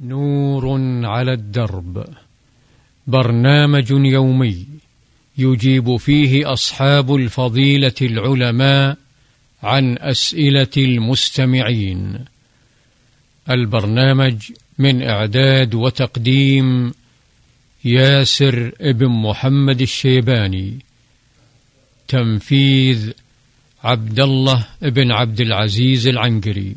نور على الدرب، برنامج يومي يجيب فيه أصحاب الفضيلة العلماء عن أسئلة المستمعين. البرنامج من إعداد وتقديم ياسر ابن محمد الشيباني، تنفيذ عبد الله ابن عبد العزيز العنقري.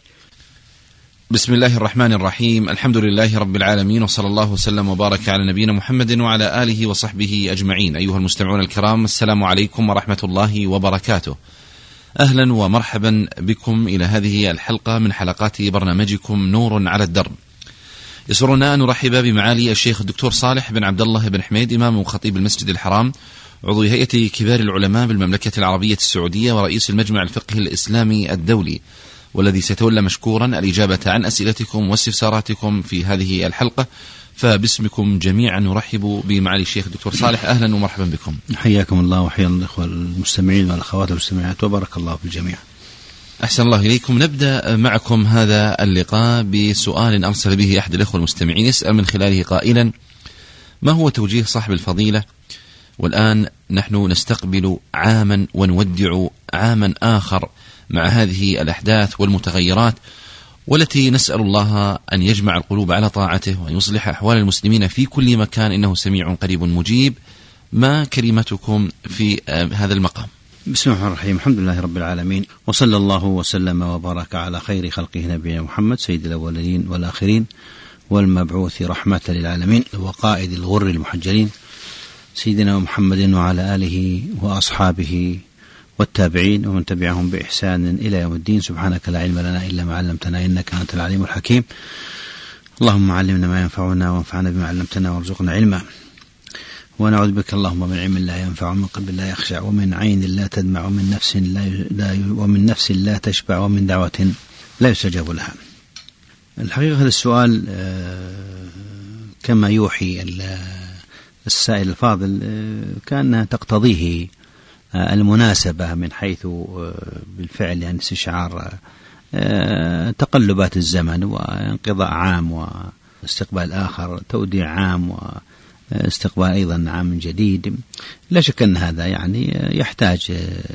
بسم الله الرحمن الرحيم، الحمد لله رب العالمين، وصلى الله وسلم وبارك على نبينا محمد وعلى آله وصحبه أجمعين. أيها المستمعون الكرام، السلام عليكم ورحمة الله وبركاته. أهلا ومرحبا بكم إلى هذه الحلقة من حلقات برنامجكم نور على الدرب. يسرنا أن نرحب بمعالي الشيخ الدكتور صالح بن عبد الله بن حميد، إمام وخطيب المسجد الحرام، عضو هيئة كبار العلماء بالمملكة العربية السعودية ورئيس المجمع الفقهي الإسلامي الدولي، والذي سيتولى مشكورا الإجابة عن أسئلتكم واستفساراتكم في هذه الحلقة. فباسمكم جميعا نرحب بمعالي الشيخ الدكتور صالح. أهلا ومرحبا بكم. حياكم الله وحيا الإخوة المستمعين والأخوات المستمعات، وبارك الله في الجميع. أحسن الله إليكم. نبدأ معكم هذا اللقاء بسؤال أرسل به أحد الأخوة المستمعين، يسأل من خلاله قائلا: ما هو توجيه صاحب الفضيلة والآن نحن نستقبل عاما ونودع عاما آخر مع هذه الأحداث والمتغيرات، والتي نسأل الله أن يجمع القلوب على طاعته وأن يصلح أحوال المسلمين في كل مكان، إنه سميع قريب مجيب. ما كلمتكم في هذا المقام؟ بسم الله الرحمن الرحيم، الحمد لله رب العالمين، وصلى الله وسلم وبارك على خير خلقه نبينا محمد سيد الأولين والآخرين، والمبعوث رحمة للعالمين، وقائد الغر المحجلين، سيدنا محمد وعلى آله وأصحابه والتابعين ومن تبعهم بإحسان إلى يوم الدين. سبحانك لا علم لنا إلا ما علمتنا إنك أنت العليم الحكيم. اللهم علمنا ما ينفعنا وانفعنا بما علمتنا وارزقنا علما، ونعوذ بك اللهم من علم لا ينفع ومن قلب لا يخشع ومن عين لا تدمع ومن نفس لا تشبع ومن دعوة لا يستجاب لها. الحقيقة هذا السؤال كما يوحي السائل الفاضل كان تقتضيه المناسبة، من حيث بالفعل يعني استشعار تقلبات الزمن وانقضاء عام واستقبال آخر، توديع عام واستقبال أيضا عام جديد. لا شك أن هذا يعني يحتاج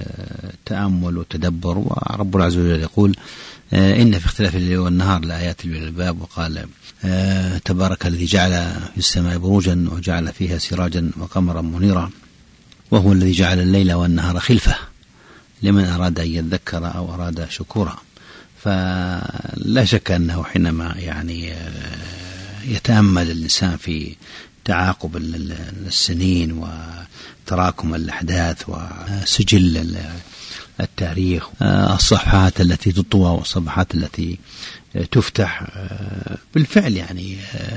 تأمل وتدبر، ورب العز وجل يقول: إن في اختلاف الليل والنهار لآيات لأولي الألباب، وقال: تبارك الذي جعل في السماء بروجا وجعل فيها سراجا وقمرا منيرا، وهو الذي جعل الليل والنهار خلفة لمن أراد أن يذكر أو أراد شكورا. فلا شك أنه حينما يعني يتأمل الإنسان في تعاقب السنين وتراكم الأحداث وسجل التاريخ، الصفحات التي تطوى والصفحات التي تفتح، بالفعل يعني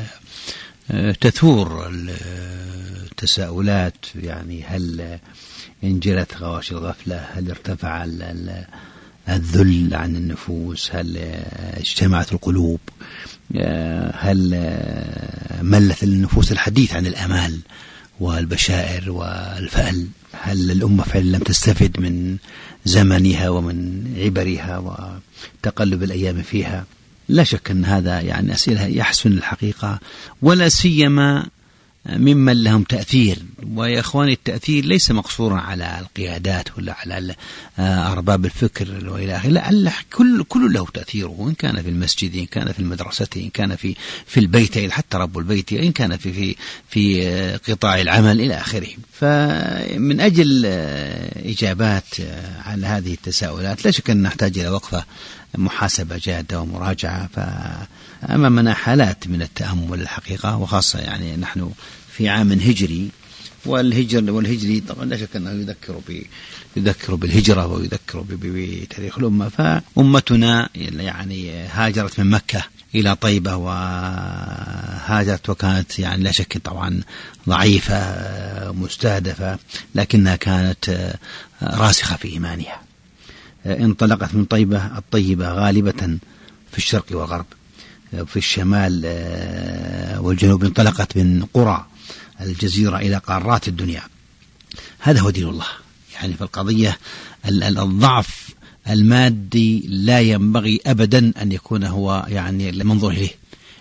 تثور التساؤلات، يعني هل انجلت غواشي الغفلة؟ هل ارتفع الذل عن النفوس؟ هل اجتمعت القلوب؟ هل ملت النفوس الحديث عن الأمال والبشائر والفأل؟ هل الأمة فعلا لم تستفد من زمنها ومن عبرها وتقلب الأيام فيها؟ لا شك أن هذا يعني أسئلة يحسن الحقيقة، ولا سيما ممن لهم تأثير. ويا إخواني، التأثير ليس مقصورا على القيادات ولا على أرباب الفكر وإلى آخره، لا، كل له تأثيره، إن كان في المسجد، إن كان في المدرسة، إن كان في البيت، حتى رب البيت، إن كان في قطاع العمل إلى آخره. فمن أجل إجابات على هذه التساؤلات لا شك أن نحتاج إلى وقفة محاسبة جادة ومراجعة. فأمامنا حالات من التأمل الحقيقة، وخاصة يعني نحن في عام هجري، والهجري طبعا لا شك أنه يذكر بالهجرة ويذكر بتاريخ الأمة. فأمتنا يعني هاجرت من مكة إلى طيبة، وهاجرت وكانت يعني لا شك طبعا ضعيفة مستهدفة، لكنها كانت راسخة في إيمانها. انطلقت من طيبة الطيبة غالبة في الشرق والغرب، في الشمال والجنوب، انطلقت من قرى الجزيرة إلى قارات الدنيا. هذا هو دين الله. يعني في القضية الضعف المادي لا ينبغي أبدا أن يكون هو يعني المنظور إليه،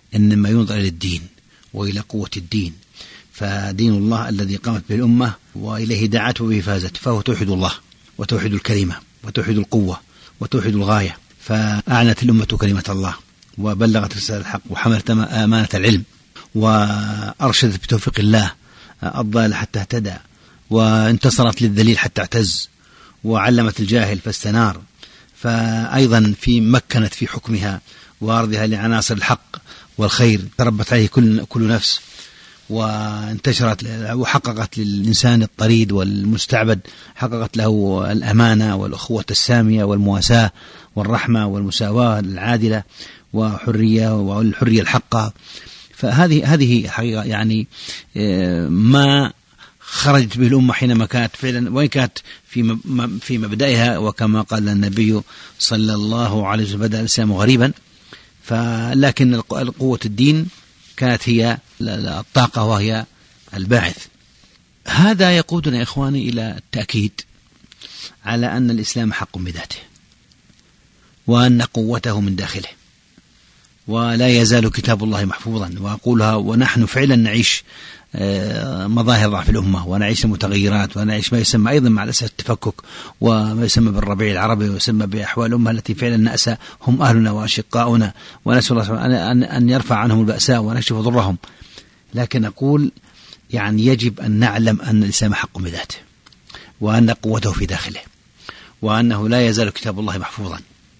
إنما ينظر إلى الدين وإلى قوة الدين. فدين الله الذي قامت به الأمة وإليه دعته به فازت، فهو توحيد الله وتوحيد الكلمة وتوحيد القوة وتوحيد الغاية. فأعنت الأمة كلمة الله وبلغت رسالة الحق وحملت أمانة العلم وأرشدت بتوفيق الله الضال حتى اهتدى، وانتصرت للذليل حتى اعتز، وعلمت الجاهل فاستنار. فأيضا مكنت في حكمها وأرضها لعناصر الحق والخير، تربت عليه كل نفس، وانتشرت وحققت للإنسان الطريد والمستعبد، حققت له الأمانة والأخوة السامية والمواساة والرحمة والمساواة العادلة والحرية الحقة. فهذه حقيقة يعني ما خرجت به الأمة حينما كانت فعلا، وإن كانت في مبدأها، وكما قال النبي صلى الله عليه وسلم بدأ الإسلام غريبا، لكن قوة الدين كانت هي الطاقة وهي الباعث. هذا يقودنا يا إخواني إلى التأكيد على أن الإسلام حق بذاته، وأن قوته من داخله، ولا يزال كتاب الله محفوظا. وأقولها ونحن فعلا نعيش مظاهر ضعف الأمة، ونعيش المتغيرات، ونعيش ما يسمى أيضا مع الأسف التفكك، وما يسمى بالربيع العربي، ويسمى بأحوال الأمة التي فعلا نأسى هم أهلنا وأشقاؤنا، ونسأل الله سبحانه أن يرفع عنهم البأساء ونكشف ضرهم. لكن أقول يعني يجب أن نعلم أن الإسلام حق بذاته، وأن قوته في داخله، وأنه لا يزال كتاب الله محفوظا،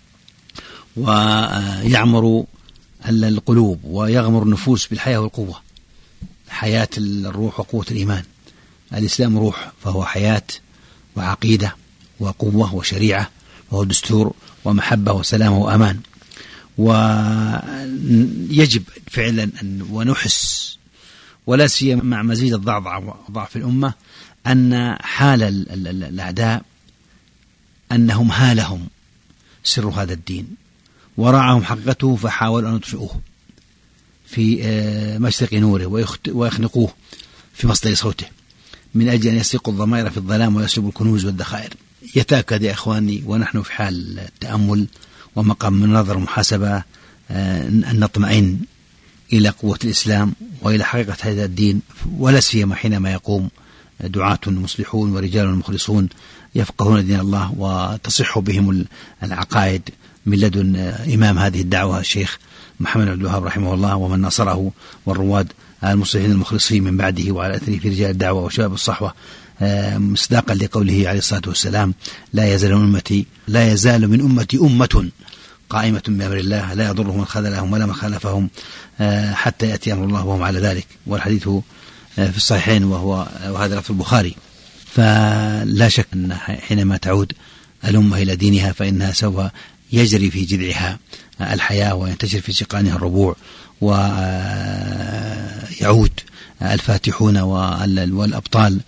ويعمر القلوب ويغمر النفوس بالحياة والقوة، حياة الروح وقوة الإيمان. الإسلام روح، فهو حياة وعقيدة وقوة وشريعة، وهو دستور ومحبة وسلام وأمان. ويجب فعلا أن ونحس، ولا سيما مع مزيد ضعف الأمة، أن حال الأعداء أنهم هالهم سر هذا الدين وراعهم حقيقته، فحاولوا أن يطفئوه في مشرق نوره ويخنقوه في مصدر صوته، من أجل أن يسرقوا الضمائر في الظلام ويسلبوا الكنوز والذخائر. يتأكد يا إخواني ونحن في حال التأمل ومقام من نظر محاسبة أن نطمئن إلى قوة الإسلام وإلى حقيقة هذا الدين، ولا سيما حينما يقوم دعاة مصلحون ورجال مخلصون يفقهون دين الله وتصح بهم العقائد، من لدن إمام هذه الدعوة الشيخ محمد عبد الوهاب رحمه الله، ومن نصره، والرواد المصلحين المخلصين من بعده وعلى أثره في رجال الدعوة وشباب الصحوة، مصداقا لقوله عليه الصلاة والسلام: لا يزال من أمتي أمة قائمة بأمر الله لا يضرهم من خذلهم ولا من خالفهم حتى يأتي أمر الله وهم على ذلك. والحديث في الصحيحين وهذا لفظ البخاري. فلا شك أن حينما تعود الأمة إلى دينها فإنها سوف يجري في جذعها الحياة وينتشر في سقانها الربوع، ويعود الفاتحون والأبطال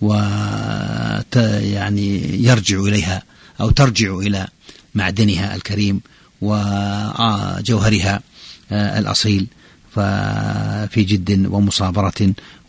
يعني يرجع إليها أو ترجع إلى معدنها الكريم وجوهرها الأصيل في جد ومصابرة.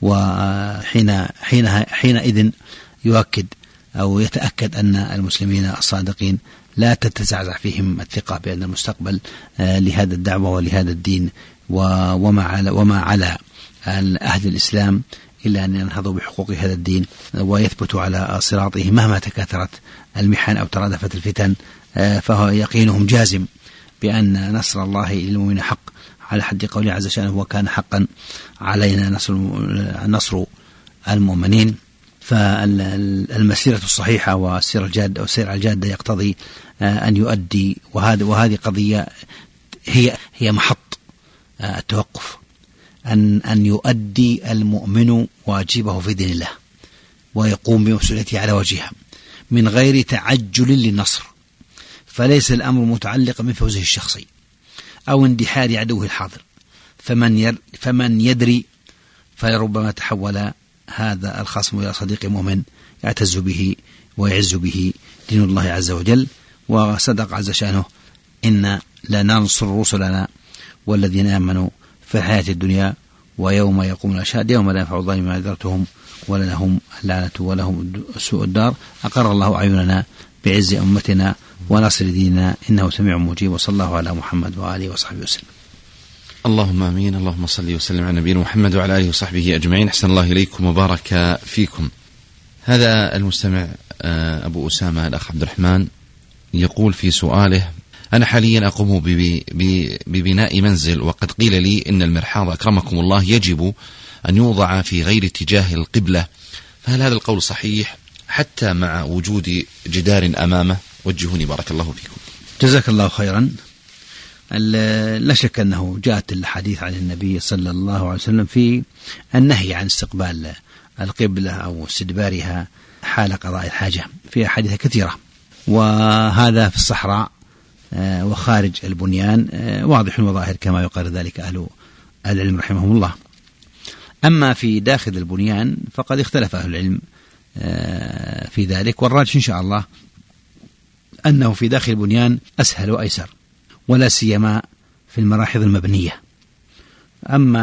وحينئذ يؤكد أو يتأكد أن المسلمين الصادقين لا تتزعزع فيهم الثقة بأن المستقبل لهذا الدعوة ولهذا الدين وما على أهل الإسلام إلا أن ينهضوا بحقوق هذا الدين ويثبتوا على صراطه مهما تكاثرت المحن أو ترادفت الفتن. فهو يقينهم جازم بأن نصر الله للمؤمنين حق، على حد قوله عز وجل: وكان حقا علينا نصر المؤمنين. فالمسيرة الصحيحة والسير الجادة أو السير الجادة يقتضي أن يؤدي، وهذه قضية هي محط التوقف، أن يؤدي المؤمن واجبه في دين الله ويقوم بمسؤوليته على وجهها من غير تعجل للنصر. فليس الأمر متعلقا بفوزه الشخصي أو اندحار عدوه الحاضر، فمن يدري فلربما تحول هذا الخصم إلى صديق مؤمن يعتز به ويعز به دين الله عز وجل. وصدق عز شأنه: إن لننصر رسلنا والذين آمنوا في الحياة الدنيا ويوم يقوم الأشهاد يوم لا ينفع الظالمين معذرتهم ولهم اللعنة ولهم سوء الدار. أقر الله أعيننا بعز أمتنا ونصر ديننا إنه سميع مجيب. وصلى الله على محمد وآله وصحبه وسلم. اللهم آمين. اللهم صل وسلم على نبينا محمد وعلى آله وصحبه أجمعين. أحسن الله إليكم وبارك فيكم. هذا المستمع أبو أسامة الأخ عبد الرحمن يقول في سؤاله: أنا حاليا أقوم ببناء منزل، وقد قيل لي إن المرحاض أكرمكم الله يجب أن يوضع في غير اتجاه القبلة، فهل هذا القول صحيح حتى مع وجود جدار أمامه؟ وجهوني بارك الله فيكم. جزاك الله خيرا. لا شك أنه جاءت الحديث عن النبي صلى الله عليه وسلم في النهي عن استقبال القبلة أو استدبارها حال قضاء الحاجة في أحاديث كثيرة، وهذا في الصحراء وخارج البنيان واضح وظاهر كما يقال ذلك أهل العلم رحمهم الله. أما في داخل البنيان فقد اختلف أهل العلم في ذلك، والراجح إن شاء الله أنه في داخل البنيان أسهل وأيسر، ولا سيما في المراحض المبنية. أما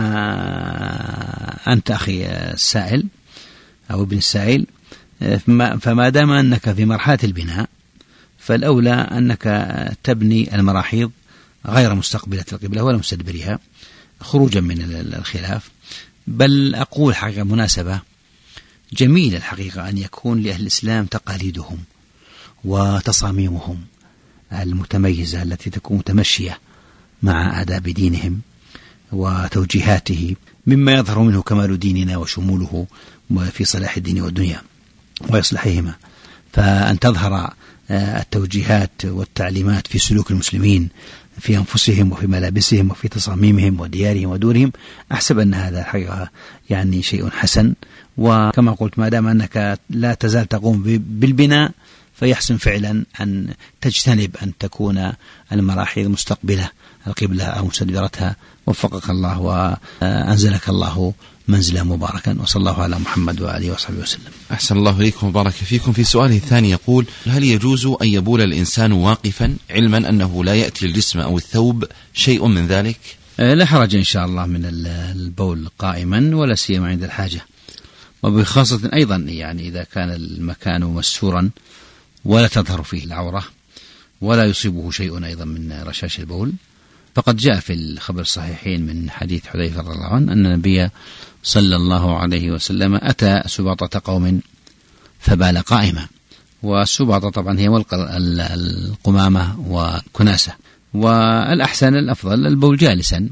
أنت أخي السائل أو ابن السائل، فما دام أنك في مرحلة البناء فالأولى أنك تبني المراحيض غير مستقبلة القبلة ولا مستدبرها خروجا من الخلاف. بل أقول حاجة مناسبة جميلة الحقيقة أن يكون لأهل الإسلام تقاليدهم وتصاميمهم المتميزة التي تكون متمشية مع آداب دينهم وتوجيهاته، مما يظهر منه كمال ديننا وشموله في صلاح الدين والدنيا وإصلاحهما. فأن تظهر التوجيهات والتعليمات في سلوك المسلمين في أنفسهم وفي ملابسهم وفي تصاميمهم وديارهم ودورهم، أحسب أن هذا الحقيقة يعني شيء حسن. وكما قلت ما دام أنك لا تزال تقوم بالبناء فيحسن فعلا أن تجتنب أن تكون المراحيض مستقبلة القبلة أو مستدبرتها. وفقك الله وأنزلك الله منزلا مباركا، وصلى الله على محمد وآله وصحبه وسلم. أحسن الله إليكم وبارك فيكم. في سؤاله الثاني يقول: هل يجوز أن يبول الإنسان واقفا علما أنه لا يأتي الجسم أو الثوب شيء من ذلك؟ لا حرج إن شاء الله من البول قائما، ولا سيما عند الحاجة، وبخاصة أيضا يعني إذا كان المكان مستورا ولا تظهر فيه العورة ولا يصيبه شيء أيضا من رشاش البول. فقد جاء في الخبر الصحيحين من حديث حذيفة رضي الله عنه أن النبي صلى الله عليه وسلم أتى سباطة قوم فبال قائما، والسباطة طبعا هي القمامة وكناسة، والأحسن الأفضل البول جالسا،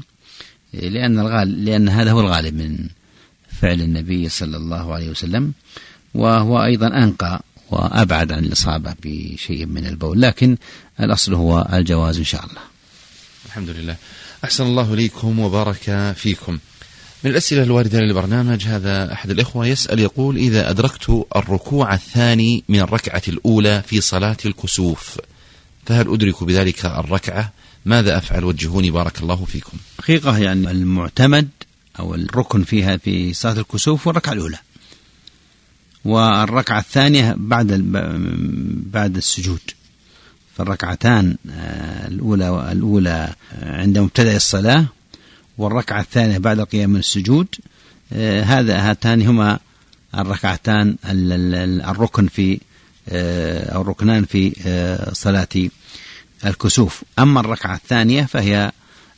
لأن هذا هو الغالب من فعل النبي صلى الله عليه وسلم، وهو أيضا أنقى وأبعد عن الإصابة بشيء من البول، لكن الأصل هو الجواز إن شاء الله. الحمد لله. أحسن الله إليكم وبارك فيكم. من الأسئلة الواردة للبرنامج هذا أحد الإخوة يسأل يقول: إذا أدركت الركوع الثاني من الركعة الأولى في صلاة الكسوف فهل أدرك بذلك الركعة؟ ماذا أفعل؟ وجهوني بارك الله فيكم. حقيقة يعني المعتمد أو الركن فيها في صلاة الكسوف والركعة الأولى، والركعة الثانية بعد السجود. فالركعتان الأولى عند مبتدأ الصلاة، والركعة الثانية بعد القيام من السجود. هاتان هما الركعتان الركن في أو الركنان في صلاة الكسوف. أما الركعة الثانية فهي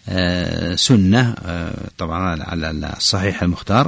سنة طبعا على الصحيح المختار،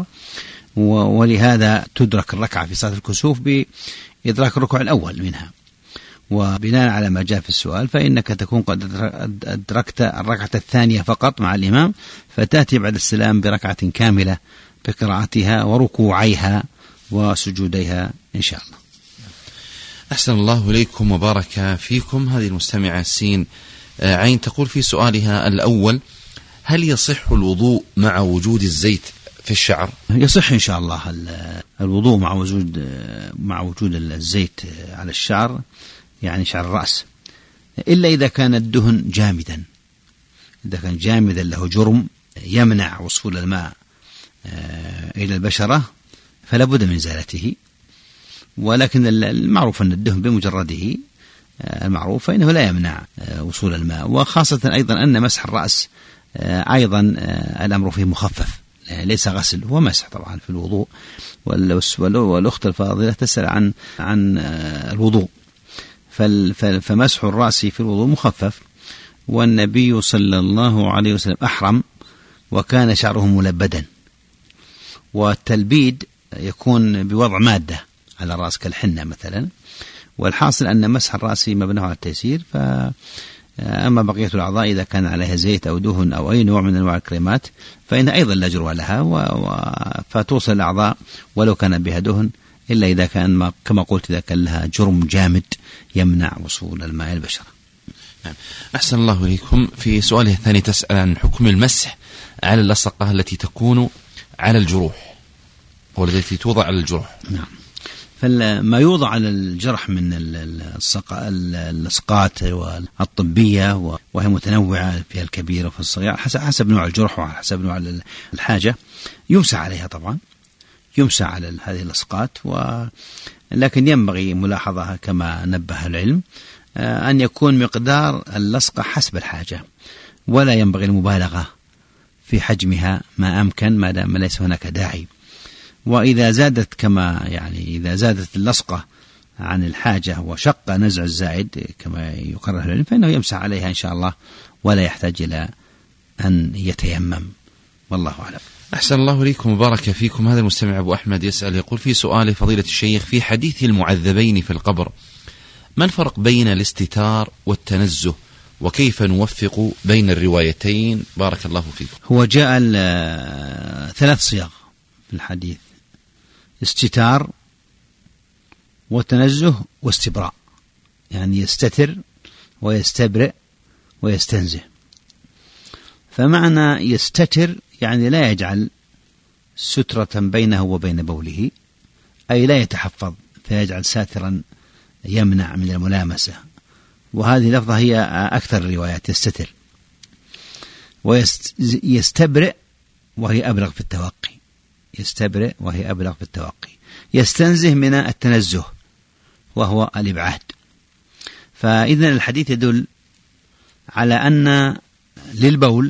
ولهذا تدرك الركعة في صلاة الكسوف بإدراك الركوع الأول منها. وبناء على ما جاء في السؤال فإنك تكون قد أدركت الركعة الثانية فقط مع الإمام، فتأتي بعد السلام بركعة كاملة بقراءتها وركوعيها وسجوديها إن شاء الله. أحسن الله إليكم وبارك فيكم. هذه المستمعة سين عين تقول في سؤالها الأول: هل يصح الوضوء مع وجود الزيت في الشعر؟ يصح إن شاء الله الوضوء مع وجود الزيت على الشعر، يعني شعر الرأس، إلا إذا كان الدهن جامدا. إذا كان جامدا له جرم يمنع وصول الماء إلى البشرة فلا بد من إزالته. ولكن المعروف أن الدهن بمجرده المعروف فإنه لا يمنع وصول الماء، وخاصة أيضا أن مسح الرأس أيضا الأمر فيه مخفف، ليس غسل، هو مسح طبعا في الوضوء. والأخت الفاضلة تسأل عن الوضوء، فمسح الرأس في الوضوء مخفف، والنبي صلى الله عليه وسلم أحرم وكان شعره ملبدا. والتلبيد يكون بوضع مادة على الرأس كالحنة مثلا. والحاصل أن مسح الرأس مبناه على التيسير. أما بقية الأعضاء إذا كان عليها زيت أو دهن أو أي نوع من أنواع الكريمات فإن أيضا لا جرم لها، فتوصل الأعضاء ولو كان بها دهن، إلا إذا كان كما قلت إذا كان لها جرم جامد يمنع وصول الماء البشرة. أحسن الله إليكم. في سؤاله الثاني تسأل عن حكم المسح على اللصقة التي تكون على الجروح والتي توضع على الجروح. نعم. فما يوضع على الجرح من اللصقات الطبية وهي متنوعة فيها الكبيرة وفي الصغيرة حسب نوع الجرح وحسب نوع الحاجة، يمسح عليها طبعا، يمسح على هذه اللصقات. لكن ينبغي ملاحظة كما نبه العلم أن يكون مقدار اللصقة حسب الحاجة، ولا ينبغي المبالغة في حجمها ما أمكن ما دام ليس هناك داعي. وإذا زادت إذا زادت اللصقة عن الحاجة وشق نزع الزائد كما يقرر العلم فإنه يمسح عليها إن شاء الله ولا يحتاج إلى أن يتيمم، والله أعلم. أحسن الله إليكم وبارك فيكم. هذا المستمع أبو أحمد يسأل يقول في سؤال فضيلة الشيخ: في حديث المعذبين في القبر ما الفرق بين الاستتار والتنزه، وكيف نوفق بين الروايتين؟ بارك الله فيكم. هو جاء 3 صيغ في الحديث: استتار وتنزه واستبراء، يعني يستتر ويستبرئ ويستنزه. فمعنى يستتر يعني لا يجعل سترة بينه وبين بوله، أي لا يتحفظ فيجعل ساترا يمنع من الملامسة، وهذه لفظة هي أكثر الروايات يستتر. ويستبرئ وهي أبلغ في التوقي، يستبرئ وهي أبلغ في التوقي. يستنزه من التنزه وهو الإبعاد. فإذن الحديث يدل على أن للبول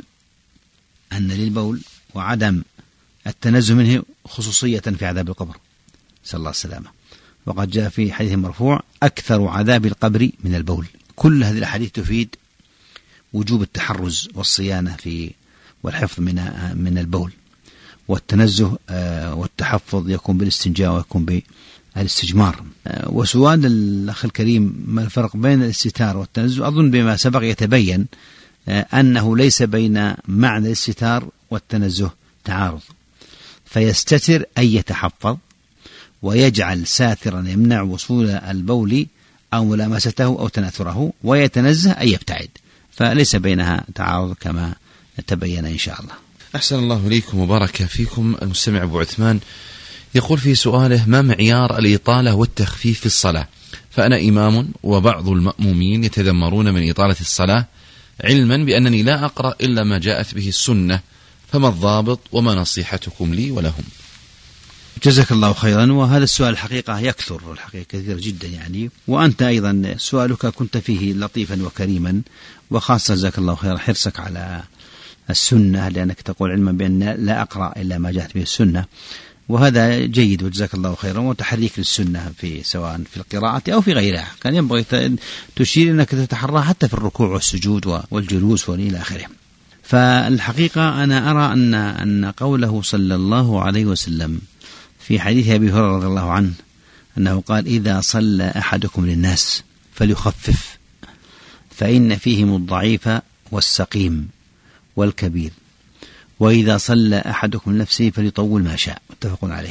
وعدم التنزه منه خصوصية في عذاب القبر، صلى الله عليه وسلم. وقد جاء في حديث مرفوع: أكثر عذاب القبر من البول. كل هذه الأحاديث تفيد وجوب التحرز والصيانة والحفظ من البول، والتنزه والتحفظ يكون بالاستنجاء ويكون بالاستجمار. وسؤال الأخ الكريم: ما الفرق بين الاستتار والتنزه؟ أظن بما سبق يتبين أنه ليس بين معنى الاستتار والتنزه تعارض، فيستتر أي يتحفظ ويجعل ساترا يمنع وصول البول أو ملامسته أو تناثره، ويتنزه أي يبتعد، فليس بينها تعارض كما تبين إن شاء الله. أحسن الله إليكم وبارك فيكم. المستمع أبو عثمان يقول في سؤاله: ما معيار الإطالة والتخفيف في الصلاة؟ فأنا إمام وبعض المأمومين يتذمرون من إطالة الصلاة، علما بأنني لا أقرأ إلا ما جاءت به السنة، فما الضابط وما نصيحتكم لي ولهم؟ جزاك الله خيرا. وهذا السؤال الحقيقة يكثر، الحقيقة كثير جدا يعني، وأنت أيضا سؤالك كنت فيه لطيفا وكريما، وخاصة جزاك الله خيرا حرصك على السنة، لأنك تقول علما بأن لا أقرأ إلا ما جاءت به السنة، وهذا جيد وجزاك الله خيرا. وتحريك للسنة سواء في القراءة أو في غيرها، كان ينبغي تشير أنك تتحرى حتى في الركوع والسجود والجلوس وإلى آخره. فالحقيقة أنا أرى أن قوله صلى الله عليه وسلم في حديث أبي هريرة رضي الله عنه أنه قال: إذا صلى أحدكم للناس فليخفف، فإن فيهم الضعيف والسقيم والكبير، وإذا صلى أحدكم لنفسه فليطول ما شاء، متفق عليه.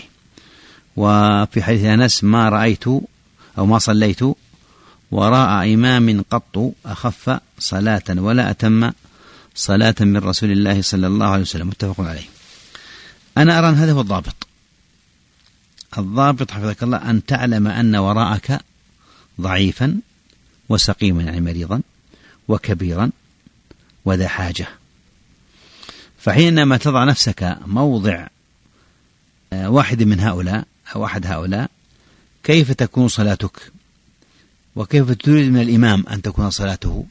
وفي حديث أنس: ما رأيت أو ما صليت وراء إمام قط أخف صلاة ولا أتم صلاة من رسول الله صلى الله عليه وسلم، متفق عليه. أنا أرى أن هذا هو الضابط. الضابط حفظك الله أن تعلم أن وراءك ضعيفا وسقيما يعني مريضا وكبيرا وذا حاجة، فحينما تضع نفسك موضع واحد من هؤلاء أو أحد هؤلاء كيف تكون صلاتك؟ وكيف تريد من الإمام أن تكون صلاته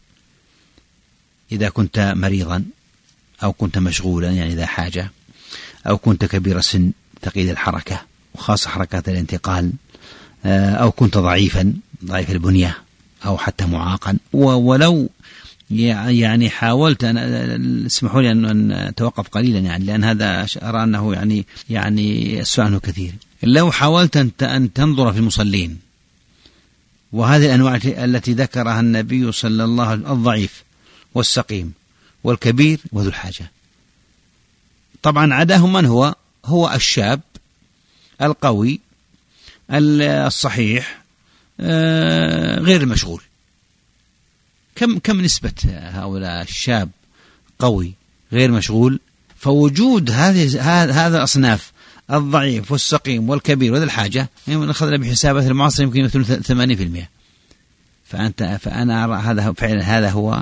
إذا كنت مريضا أو كنت مشغولا يعني ذا حاجة، أو كنت كبير السن ثقيل الحركة وخاصة حركات الانتقال، أو كنت ضعيف البنية أو حتى معاقا، ولو يعني حاولت أن اسمحوا لي أن أتوقف قليلا، يعني لأن هذا أرى أنه يعني السؤال عنه كثير. لو حاولت أن تنظر في المصلين وهذه الأنواع التي ذكرها النبي صلى الله عليه وسلم، الضعيف والسقيم والكبير وذو الحاجة، طبعا عداهم من هو الشاب القوي الصحيح غير المشغول. كم نسبة هؤلاء الشاب قوي غير مشغول؟ فوجود هذا الأصناف الضعيف والسقيم والكبير وذي الحاجة أخذنا بحسابات المعاصر يمكن يمثل 80%. فأنا أرى هذا هو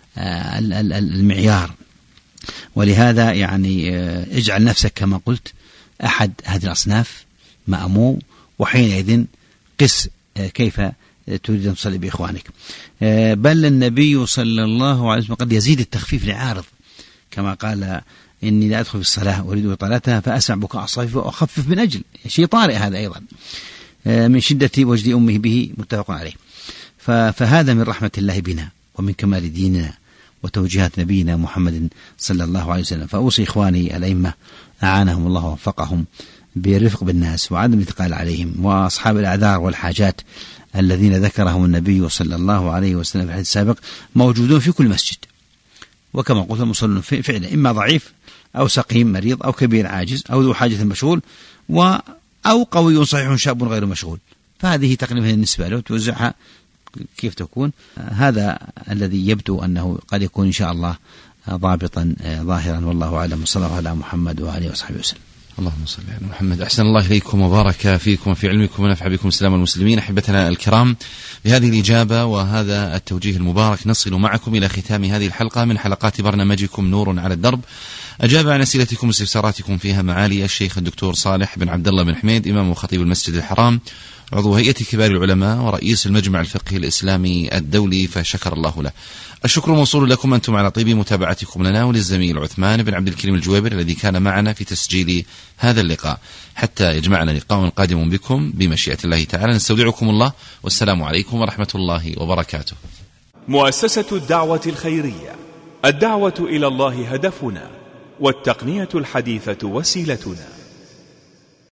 المعيار. ولهذا يعني اجعل نفسك كما قلت أحد هذه الأصناف مأموم، وحينئذ قس كيف تريد أن تصلي بإخوانك. بل النبي صلى الله عليه وسلم قد يزيد التخفيف لعارض، كما قال إني لا أدخل في الصلاة أريد إطالتها فأسمع بكاء الصافي وأخفف من أجل شيء طارئ هذا أيضا من شدة وجد أمه به، متفق عليه. فهذا من رحمة الله بنا ومن كمال ديننا وتوجيهات نبينا محمد صلى الله عليه وسلم. فأوصي إخواني الأئمة أعانهم الله ووفقهم بالرفق بالناس وعدم الثقال عليهم، وأصحاب الأعذار والحاجات الذين ذكرهم النبي صلى الله عليه وسلم في الحديث السابق موجودون في كل مسجد، وكما قلت المصلون فعلا إما ضعيف أو سقيم مريض أو كبير عاجز أو ذو حاجة مشغول أو قوي صحيح شاب غير مشغول. فهذه تقريبا النسبة له توزعها كيف تكون. هذا الذي يبدو أنه قد يكون إن شاء الله ضابطا ظاهرا، والله أعلم. صلى الله على محمد وآله وصحبه وسلم. اللهم صل على محمد. أحسن الله إليكم وبارك فيكم وفي علمكم ونفع بكم السلام المسلمين. أحبتنا الكرام، بهذه الإجابة وهذا التوجيه المبارك نصل معكم إلى ختام هذه الحلقة من حلقات برنامجكم نور على الدرب. أجاب عن أسئلتكم واستفساراتكم فيها معالي الشيخ الدكتور صالح بن عبد الله بن حميد، إمام وخطيب المسجد الحرام، عضو هيئة كبار العلماء ورئيس المجمع الفقهي الإسلامي الدولي، فشكر الله له. الشكر موصول لكم أنتم على طيب متابعتكم لنا، وللزميل عثمان بن عبد الكريم الجويبر الذي كان معنا في تسجيل هذا اللقاء. حتى يجمعنا لقاء قادم بكم بمشيئة الله تعالى، نستودعكم الله والسلام عليكم ورحمة الله وبركاته. مؤسسة الدعوة الخيرية، الدعوة إلى الله هدفنا، والتقنية الحديثة وسيلتنا.